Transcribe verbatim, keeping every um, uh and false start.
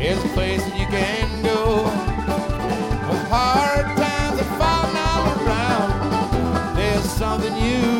There's a place that you can go. When hard times are falling all around, there's something you